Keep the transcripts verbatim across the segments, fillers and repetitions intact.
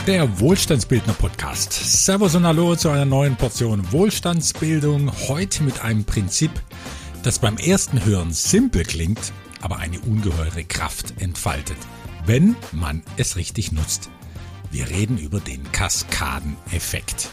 Der Wohlstandsbildner-Podcast. Servus und Hallo zu einer neuen Portion Wohlstandsbildung. Heute mit einem Prinzip, das beim ersten Hören simpel klingt, aber eine ungeheure Kraft entfaltet, wenn man es richtig nutzt. Wir reden über den Kaskadeneffekt.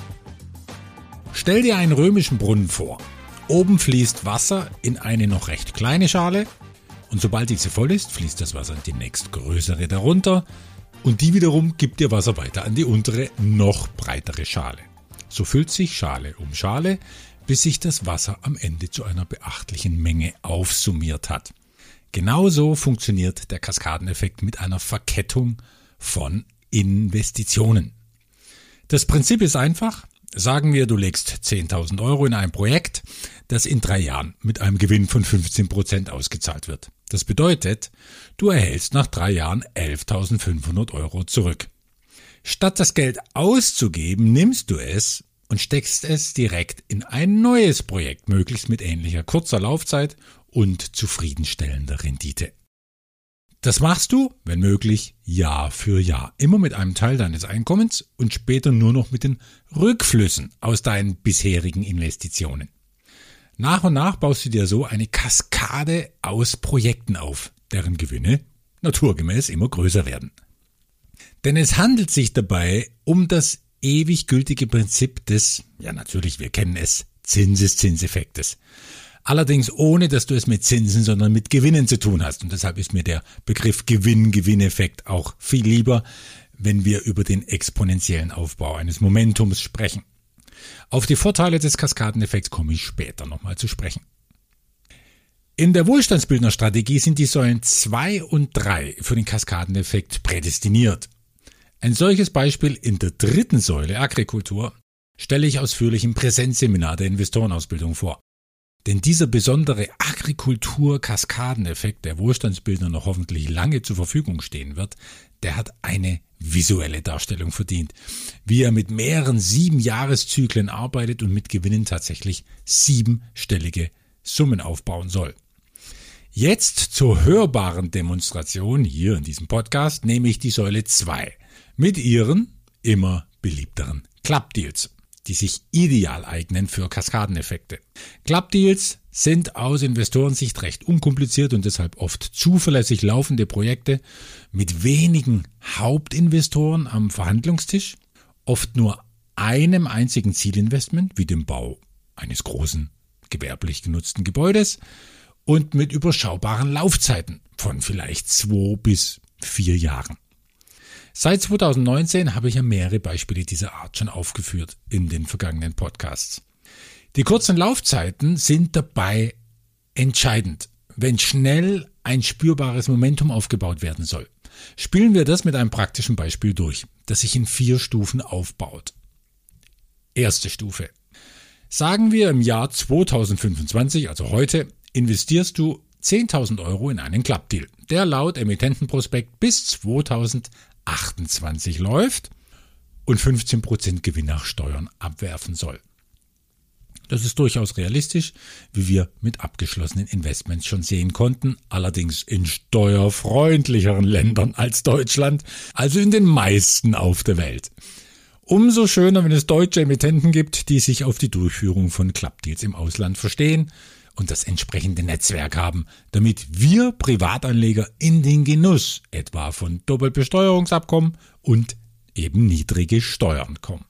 Stell dir einen römischen Brunnen vor. Oben fließt Wasser in eine noch recht kleine Schale und sobald diese voll ist, fließt das Wasser in die nächstgrößere darunter. Und die wiederum gibt dir Wasser weiter an die untere, noch breitere Schale. So füllt sich Schale um Schale, bis sich das Wasser am Ende zu einer beachtlichen Menge aufsummiert hat. Genauso funktioniert der Kaskadeneffekt mit einer Verkettung von Investitionen. Das Prinzip ist einfach. Sagen wir, du legst zehntausend Euro in ein Projekt, das in drei Jahren mit einem Gewinn von fünfzehn Prozent ausgezahlt wird. Das bedeutet, du erhältst nach drei Jahren elftausendfünfhundert Euro zurück. Statt das Geld auszugeben, nimmst du es und steckst es direkt in ein neues Projekt, möglichst mit ähnlicher kurzer Laufzeit und zufriedenstellender Rendite. Das machst du, wenn möglich, Jahr für Jahr, immer mit einem Teil deines Einkommens und später nur noch mit den Rückflüssen aus deinen bisherigen Investitionen. Nach und nach baust du dir so eine Kaskade aus Projekten auf, deren Gewinne naturgemäß immer größer werden. Denn es handelt sich dabei um das ewig gültige Prinzip des, ja natürlich, wir kennen es, Zinseszinseffektes. Allerdings ohne, dass du es mit Zinsen, sondern mit Gewinnen zu tun hast. Und deshalb ist mir der Begriff Gewinn-Gewinneffekt auch viel lieber, wenn wir über den exponentiellen Aufbau eines Momentums sprechen. Auf die Vorteile des Kaskadeneffekts komme ich später nochmal zu sprechen. In der Wohlstandsbildnerstrategie sind die Säulen zwei und drei für den Kaskadeneffekt prädestiniert. Ein solches Beispiel in der dritten Säule Agrikultur stelle ich ausführlich im Präsenzseminar der Investorenausbildung vor. Denn dieser besondere Agrikultur-Kaskadeneffekt, der Wohlstandsbildner noch hoffentlich lange zur Verfügung stehen wird, der hat eine visuelle Darstellung verdient, wie er mit mehreren Sieben-Jahreszyklen arbeitet und mit Gewinnen tatsächlich siebenstellige Summen aufbauen soll. Jetzt zur hörbaren Demonstration hier in diesem Podcast nehme ich die Säule zwei mit ihren immer beliebteren Club-Deals, die sich ideal eignen für Kaskadeneffekte. Club-Deals sind aus Investorensicht recht unkompliziert und deshalb oft zuverlässig laufende Projekte mit wenigen Hauptinvestoren am Verhandlungstisch, oft nur einem einzigen Zielinvestment, wie dem Bau eines großen gewerblich genutzten Gebäudes und mit überschaubaren Laufzeiten von vielleicht zwei bis vier Jahren. Seit zweitausendneunzehn habe ich ja mehrere Beispiele dieser Art schon aufgeführt in den vergangenen Podcasts. Die kurzen Laufzeiten sind dabei entscheidend, wenn schnell ein spürbares Momentum aufgebaut werden soll. Spielen wir das mit einem praktischen Beispiel durch, das sich in vier Stufen aufbaut. Erste Stufe. Sagen wir im Jahr zweitausendfünfundzwanzig, also heute, investierst du zehntausend Euro in einen Club-Deal, der laut Emittentenprospekt bis zweitausendachtundzwanzig läuft und fünfzehn Prozent Gewinn nach Steuern abwerfen soll. Das ist durchaus realistisch, wie wir mit abgeschlossenen Investments schon sehen konnten, allerdings in steuerfreundlicheren Ländern als Deutschland, also in den meisten auf der Welt. Umso schöner, wenn es deutsche Emittenten gibt, die sich auf die Durchführung von Club-Deals im Ausland verstehen und das entsprechende Netzwerk haben, damit wir Privatanleger in den Genuss etwa von Doppelbesteuerungsabkommen und eben niedrige Steuern kommen.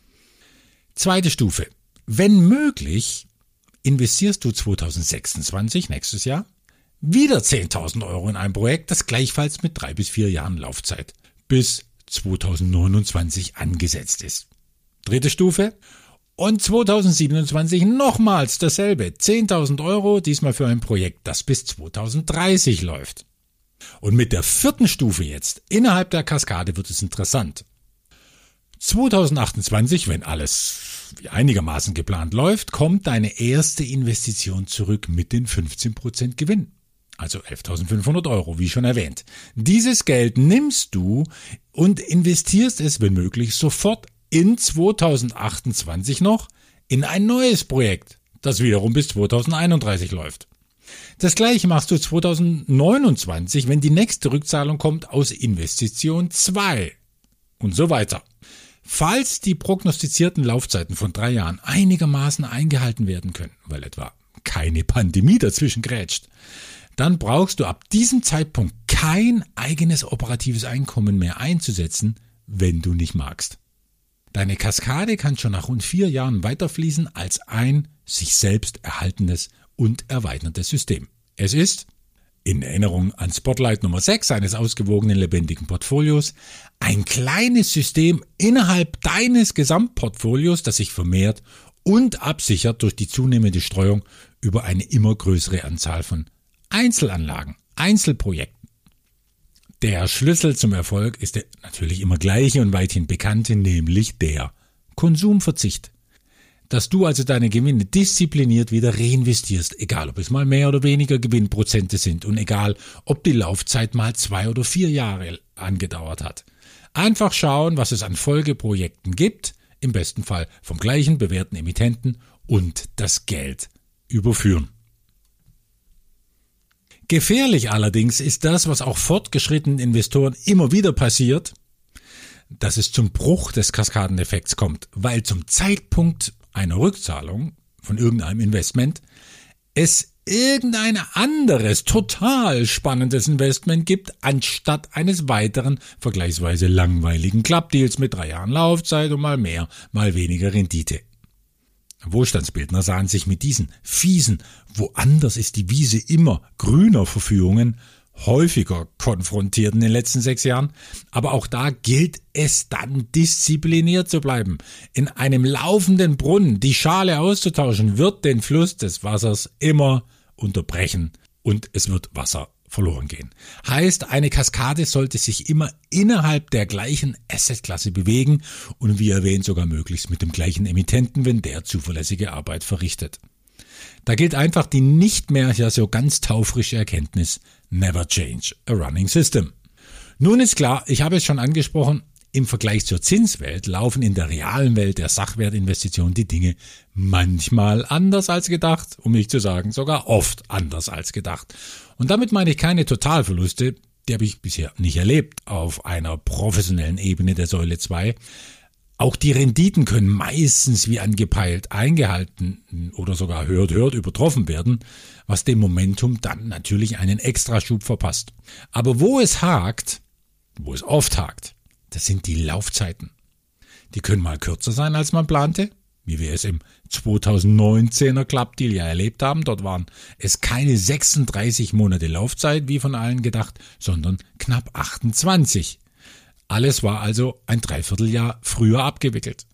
Zweite Stufe. Wenn möglich, investierst du zweitausendsechsundzwanzig, nächstes Jahr, wieder zehntausend Euro in ein Projekt, das gleichfalls mit drei bis vier Jahren Laufzeit bis zweitausendneunundzwanzig angesetzt ist. Dritte Stufe. Und zweitausendsiebenundzwanzig nochmals dasselbe, zehntausend Euro, diesmal für ein Projekt, das bis zweitausenddreißig läuft. Und mit der vierten Stufe jetzt, innerhalb der Kaskade, wird es interessant. zweitausendachtundzwanzig, wenn alles wie einigermaßen geplant läuft, kommt deine erste Investition zurück mit den fünfzehn Prozent Gewinn. Also elftausendfünfhundert Euro, wie schon erwähnt. Dieses Geld nimmst du und investierst es, wenn möglich, sofort in zweitausendachtundzwanzig noch in ein neues Projekt, das wiederum bis zweitausendeinunddreißig läuft. Das gleiche machst du zweitausendneunundzwanzig, wenn die nächste Rückzahlung kommt aus Investition zwei. und so weiter. Falls die prognostizierten Laufzeiten von drei Jahren einigermaßen eingehalten werden können, weil etwa keine Pandemie dazwischen grätscht, dann brauchst du ab diesem Zeitpunkt kein eigenes operatives Einkommen mehr einzusetzen, wenn du nicht magst. Deine Kaskade kann schon nach rund vier Jahren weiterfließen als ein sich selbst erhaltenes und erweiterndes System. Es ist, in Erinnerung an Spotlight Nummer sechs eines ausgewogenen lebendigen Portfolios, ein kleines System innerhalb deines Gesamtportfolios, das sich vermehrt und absichert durch die zunehmende Streuung über eine immer größere Anzahl von Einzelanlagen, Einzelprojekten. Der Schlüssel zum Erfolg ist der natürlich immer gleiche und weithin bekannte, nämlich der Konsumverzicht. Dass du also deine Gewinne diszipliniert wieder reinvestierst, egal ob es mal mehr oder weniger Gewinnprozente sind und egal ob die Laufzeit mal zwei oder vier Jahre angedauert hat. Einfach schauen, was es an Folgeprojekten gibt, im besten Fall vom gleichen bewährten Emittenten, und das Geld überführen. Gefährlich allerdings ist das, was auch fortgeschrittenen Investoren immer wieder passiert, dass es zum Bruch des Kaskadeneffekts kommt, weil zum Zeitpunkt einer Rückzahlung von irgendeinem Investment es irgendein anderes, total spannendes Investment gibt, anstatt eines weiteren, vergleichsweise langweiligen Klappdeals mit drei Jahren Laufzeit und mal mehr, mal weniger Rendite. Wohlstandsbildner sahen sich mit diesen fiesen, woanders ist die Wiese immer grüner Verführungen häufiger konfrontiert in den letzten sechs Jahren, aber auch da gilt es dann diszipliniert zu bleiben. In einem laufenden Brunnen die Schale auszutauschen, wird den Fluss des Wassers immer unterbrechen und es wird Wasser verloren gehen. Heißt, eine Kaskade sollte sich immer innerhalb der gleichen Assetklasse bewegen und wie erwähnt sogar möglichst mit dem gleichen Emittenten, wenn der zuverlässige Arbeit verrichtet. Da gilt einfach die nicht mehr ja so ganz taufrische Erkenntnis: Never change a running system. Nun ist klar, ich habe es schon angesprochen, im Vergleich zur Zinswelt laufen in der realen Welt der Sachwertinvestitionen die Dinge manchmal anders als gedacht, um nicht zu sagen sogar oft anders als gedacht. Und damit meine ich keine Totalverluste, die habe ich bisher nicht erlebt auf einer professionellen Ebene der Säule zwei. Auch die Renditen können meistens wie angepeilt eingehalten oder sogar hört, hört übertroffen werden, was dem Momentum dann natürlich einen Extraschub verpasst. Aber wo es hakt, wo es oft hakt, das sind die Laufzeiten. Die können mal kürzer sein, als man plante, wie wir es im zweitausendneunzehner Clubdeal ja erlebt haben. Dort waren es keine sechsunddreißig Monate Laufzeit, wie von allen gedacht, sondern knapp achtundzwanzig. Alles war also ein Dreivierteljahr früher abgewickelt.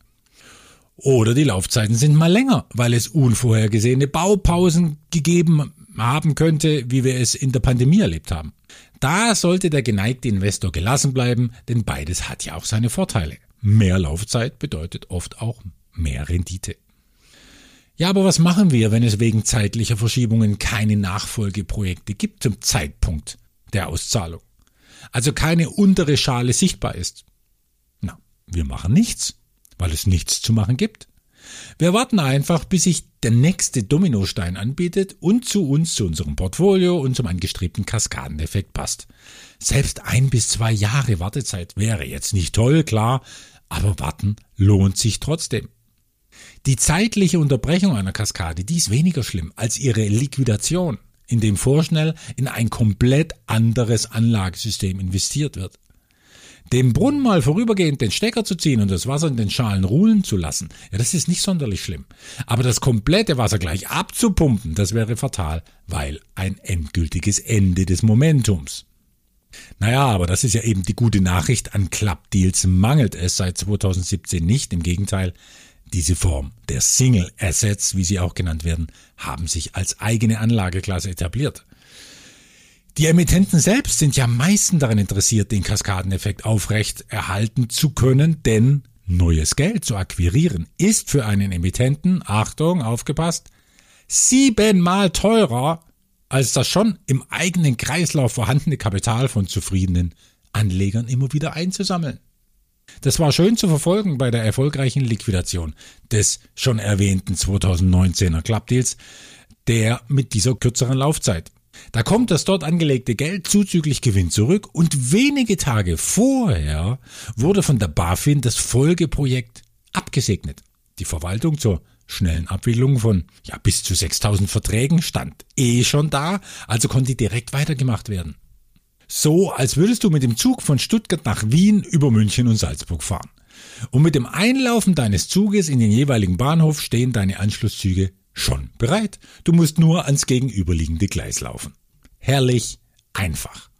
Oder die Laufzeiten sind mal länger, weil es unvorhergesehene Baupausen gegeben haben könnte, wie wir es in der Pandemie erlebt haben. Da sollte der geneigte Investor gelassen bleiben, denn beides hat ja auch seine Vorteile. Mehr Laufzeit bedeutet oft auch mehr Rendite. Ja, aber was machen wir, wenn es wegen zeitlicher Verschiebungen keine Nachfolgeprojekte gibt zum Zeitpunkt der Auszahlung? Also keine untere Schale sichtbar ist. Na, wir machen nichts, weil es nichts zu machen gibt. Wir warten einfach, bis sich der nächste Dominostein anbietet und zu uns, zu unserem Portfolio und zum angestrebten Kaskadeneffekt passt. Selbst ein bis zwei Jahre Wartezeit wäre jetzt nicht toll, klar, aber warten lohnt sich trotzdem. Die zeitliche Unterbrechung einer Kaskade, die ist weniger schlimm als ihre Liquidation, indem vorschnell in ein komplett anderes Anlagesystem investiert wird. Dem Brunnen mal vorübergehend den Stecker zu ziehen und das Wasser in den Schalen ruhen zu lassen, ja, das ist nicht sonderlich schlimm. Aber das komplette Wasser gleich abzupumpen, das wäre fatal, weil ein endgültiges Ende des Momentums. Naja, aber das ist ja eben die gute Nachricht, an Clubdeals mangelt es seit zweitausendsiebzehn nicht, im Gegenteil. Diese Form der Single Assets, wie sie auch genannt werden, haben sich als eigene Anlageklasse etabliert. Die Emittenten selbst sind ja meistens daran interessiert, den Kaskadeneffekt aufrecht erhalten zu können, denn neues Geld zu akquirieren ist für einen Emittenten, Achtung, aufgepasst, siebenmal teurer als das schon im eigenen Kreislauf vorhandene Kapital von zufriedenen Anlegern immer wieder einzusammeln. Das war schön zu verfolgen bei der erfolgreichen Liquidation des schon erwähnten zweitausendneunzehner Clubdeals, der mit dieser kürzeren Laufzeit. Da kommt das dort angelegte Geld zuzüglich Gewinn zurück und wenige Tage vorher wurde von der BaFin das Folgeprojekt abgesegnet. Die Verwaltung zur schnellen Abwicklung von ja bis zu sechstausend Verträgen stand eh schon da, also konnte direkt weitergemacht werden. So, als würdest du mit dem Zug von Stuttgart nach Wien über München und Salzburg fahren. Und mit dem Einlaufen deines Zuges in den jeweiligen Bahnhof stehen deine Anschlusszüge schon bereit. Du musst nur ans gegenüberliegende Gleis laufen. Herrlich einfach.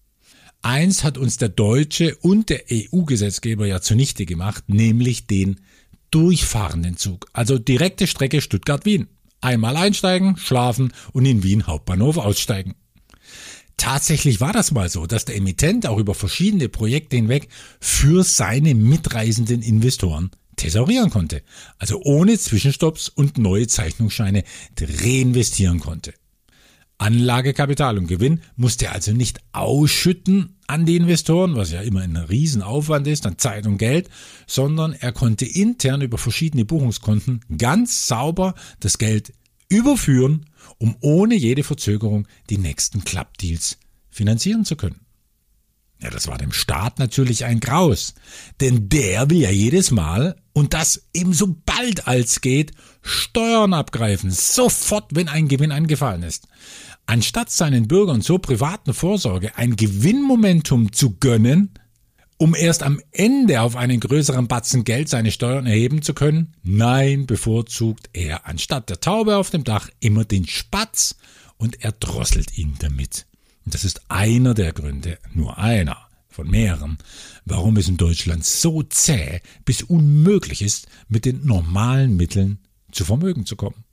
Eins hat uns der deutsche und der E U-Gesetzgeber ja zunichte gemacht, nämlich den durchfahrenden Zug. Also direkte Strecke Stuttgart-Wien. Einmal einsteigen, schlafen und in Wien Hauptbahnhof aussteigen. Tatsächlich war das mal so, dass der Emittent auch über verschiedene Projekte hinweg für seine mitreisenden Investoren thesaurieren konnte. Also ohne Zwischenstopps und neue Zeichnungsscheine reinvestieren konnte. Anlagekapital und Gewinn musste er also nicht ausschütten an die Investoren, was ja immer ein Riesenaufwand ist an Zeit und Geld, sondern er konnte intern über verschiedene Buchungskonten ganz sauber das Geld überführen, um ohne jede Verzögerung die nächsten Clubdeals finanzieren zu können. Ja, das war dem Staat natürlich ein Graus, denn der will ja jedes Mal, und das ebenso bald als geht, Steuern abgreifen, sofort, wenn ein Gewinn angefallen ist. Anstatt seinen Bürgern zur privaten Vorsorge ein Gewinnmomentum zu gönnen, um erst am Ende auf einen größeren Batzen Geld seine Steuern erheben zu können, nein, bevorzugt er anstatt der Taube auf dem Dach immer den Spatz und er drosselt ihn damit. Und das ist einer der Gründe, nur einer von mehreren, warum es in Deutschland so zäh bis unmöglich ist, mit den normalen Mitteln zu Vermögen zu kommen.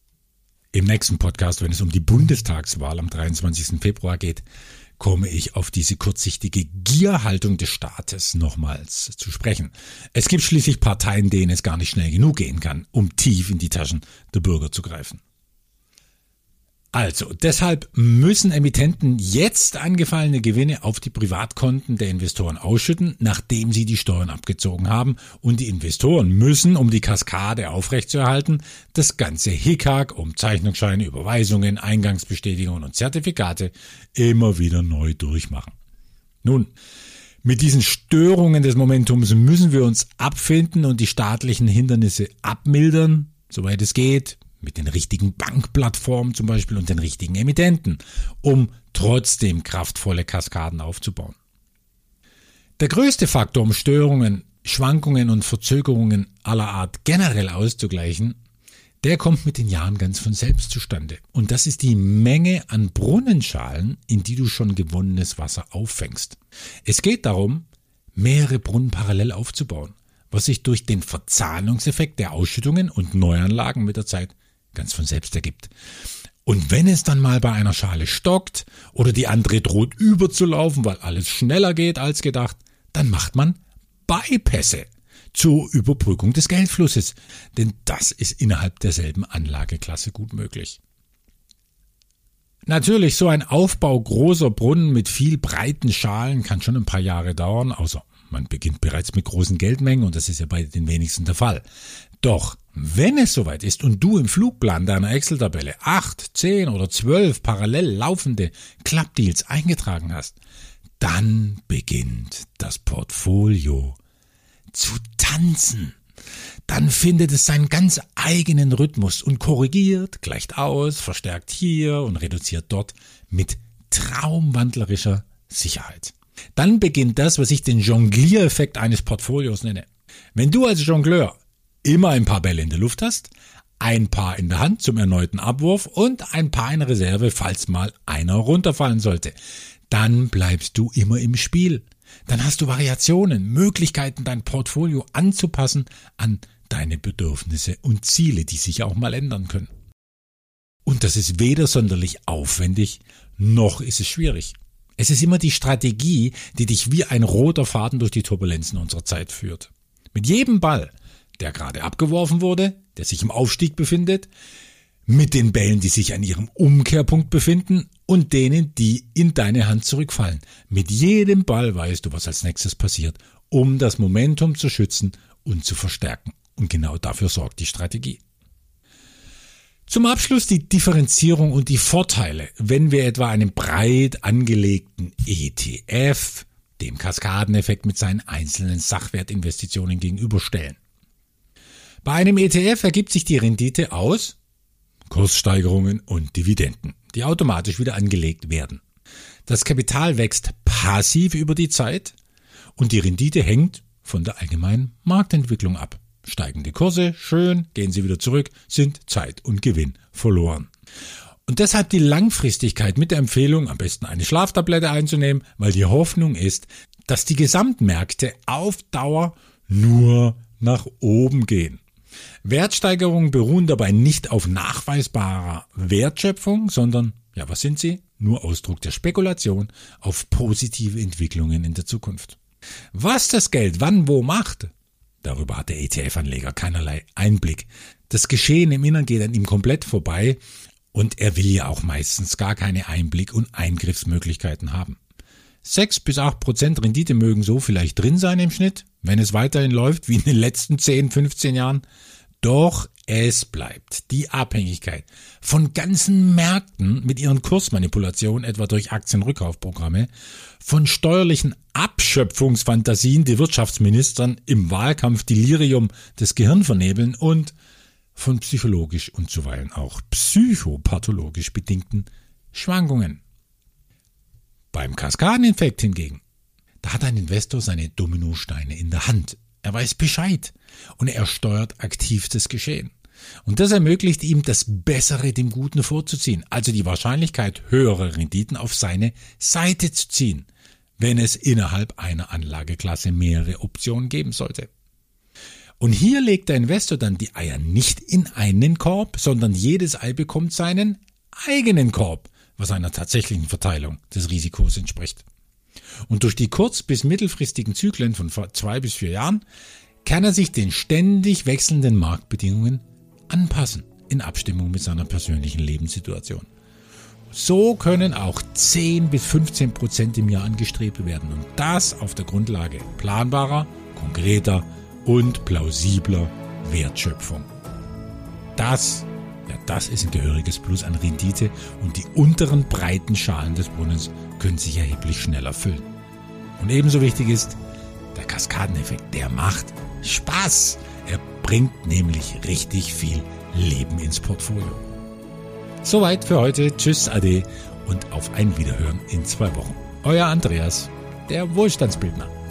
Im nächsten Podcast, wenn es um die Bundestagswahl am dreiundzwanzigsten Februar geht, komme ich auf diese kurzsichtige Gierhaltung des Staates nochmals zu sprechen. Es gibt schließlich Parteien, denen es gar nicht schnell genug gehen kann, um tief in die Taschen der Bürger zu greifen. Also, deshalb müssen Emittenten jetzt angefallene Gewinne auf die Privatkonten der Investoren ausschütten, nachdem sie die Steuern abgezogen haben. Und die Investoren müssen, um die Kaskade aufrechtzuerhalten, das ganze Hickhack um Zeichnungsscheine, Überweisungen, Eingangsbestätigungen und Zertifikate immer wieder neu durchmachen. Nun, mit diesen Störungen des Momentums müssen wir uns abfinden und die staatlichen Hindernisse abmildern, soweit es geht, mit den richtigen Bankplattformen zum Beispiel und den richtigen Emittenten, um trotzdem kraftvolle Kaskaden aufzubauen. Der größte Faktor, um Störungen, Schwankungen und Verzögerungen aller Art generell auszugleichen, der kommt mit den Jahren ganz von selbst zustande. Und das ist die Menge an Brunnenschalen, in die du schon gewonnenes Wasser auffängst. Es geht darum, mehrere Brunnen parallel aufzubauen, was sich durch den Verzahnungseffekt der Ausschüttungen und Neuanlagen mit der Zeit ganz von selbst ergibt. Und wenn es dann mal bei einer Schale stockt oder die andere droht überzulaufen, weil alles schneller geht als gedacht, dann macht man Bypässe zur Überbrückung des Geldflusses. Denn das ist innerhalb derselben Anlageklasse gut möglich. Natürlich, so ein Aufbau großer Brunnen mit viel breiten Schalen kann schon ein paar Jahre dauern, außer man beginnt bereits mit großen Geldmengen und das ist ja bei den wenigsten der Fall. Doch wenn es soweit ist und du im Flugplan deiner Excel-Tabelle acht, zehn oder zwölf parallel laufende Clubdeals eingetragen hast, dann beginnt das Portfolio zu tanzen. Dann findet es seinen ganz eigenen Rhythmus und korrigiert, gleicht aus, verstärkt hier und reduziert dort mit traumwandlerischer Sicherheit. Dann beginnt das, was ich den Jongliereffekt eines Portfolios nenne. Wenn du als Jongleur immer ein paar Bälle in der Luft hast, ein paar in der Hand zum erneuten Abwurf und ein paar in Reserve, falls mal einer runterfallen sollte, dann bleibst du immer im Spiel. Dann hast du Variationen, Möglichkeiten, dein Portfolio anzupassen an deine Bedürfnisse und Ziele, die sich auch mal ändern können. Und das ist weder sonderlich aufwendig, noch ist es schwierig. Es ist immer die Strategie, die dich wie ein roter Faden durch die Turbulenzen unserer Zeit führt. Mit jedem Ball, der gerade abgeworfen wurde, der sich im Aufstieg befindet, mit den Bällen, die sich an ihrem Umkehrpunkt befinden und denen, die in deine Hand zurückfallen. Mit jedem Ball weißt du, was als nächstes passiert, um das Momentum zu schützen und zu verstärken. Und genau dafür sorgt die Strategie. Zum Abschluss die Differenzierung und die Vorteile, wenn wir etwa einen breit angelegten E T F dem Kaskadeneffekt mit seinen einzelnen Sachwertinvestitionen gegenüberstellen. Bei einem E T F ergibt sich die Rendite aus Kurssteigerungen und Dividenden, die automatisch wieder angelegt werden. Das Kapital wächst passiv über die Zeit und die Rendite hängt von der allgemeinen Marktentwicklung ab. Steigende Kurse, schön, gehen sie wieder zurück, sind Zeit und Gewinn verloren. Und deshalb die Langfristigkeit mit der Empfehlung, am besten eine Schlaftablette einzunehmen, weil die Hoffnung ist, dass die Gesamtmärkte auf Dauer nur nach oben gehen. Wertsteigerungen beruhen dabei nicht auf nachweisbarer Wertschöpfung, sondern, ja, was sind sie? Nur Ausdruck der Spekulation auf positive Entwicklungen in der Zukunft. Was das Geld wann wo macht, darüber hat der E T F-Anleger keinerlei Einblick. Das Geschehen im Innern geht an ihm komplett vorbei und er will ja auch meistens gar keine Einblick- und Eingriffsmöglichkeiten haben. Sechs bis acht Prozent Rendite mögen so vielleicht drin sein im Schnitt, wenn es weiterhin läuft wie in den letzten zehn, fünfzehn Jahren. Doch es bleibt die Abhängigkeit von ganzen Märkten mit ihren Kursmanipulationen, etwa durch Aktienrückkaufprogramme, von steuerlichen Abschöpfungsfantasien, die Wirtschaftsministern im Wahlkampf Delirium des Gehirn vernebeln und von psychologisch und zuweilen auch psychopathologisch bedingten Schwankungen. Beim Kaskadeneffekt hingegen, da hat ein Investor seine Dominosteine in der Hand. Er weiß Bescheid und er steuert aktiv das Geschehen. Und das ermöglicht ihm, das Bessere dem Guten vorzuziehen, also die Wahrscheinlichkeit, höhere Renditen auf seine Seite zu ziehen, wenn es innerhalb einer Anlageklasse mehrere Optionen geben sollte. Und hier legt der Investor dann die Eier nicht in einen Korb, sondern jedes Ei bekommt seinen eigenen Korb, was einer tatsächlichen Verteilung des Risikos entspricht. Und durch die kurz- bis mittelfristigen Zyklen von zwei bis vier Jahren kann er sich den ständig wechselnden Marktbedingungen anpassen, in Abstimmung mit seiner persönlichen Lebenssituation. So können auch zehn bis fünfzehn Prozent im Jahr angestrebt werden und das auf der Grundlage planbarer, konkreter und plausibler Wertschöpfung. Das, ja, das ist ein gehöriges Plus an Rendite und die unteren breiten Schalen des Brunnens können sich erheblich schneller füllen. Und ebenso wichtig ist, der Kaskadeneffekt, der macht Spaß. Er bringt nämlich richtig viel Leben ins Portfolio. Soweit für heute. Tschüss, Ade und auf ein Wiederhören in zwei Wochen. Euer Andreas, der Wohlstandsbildner.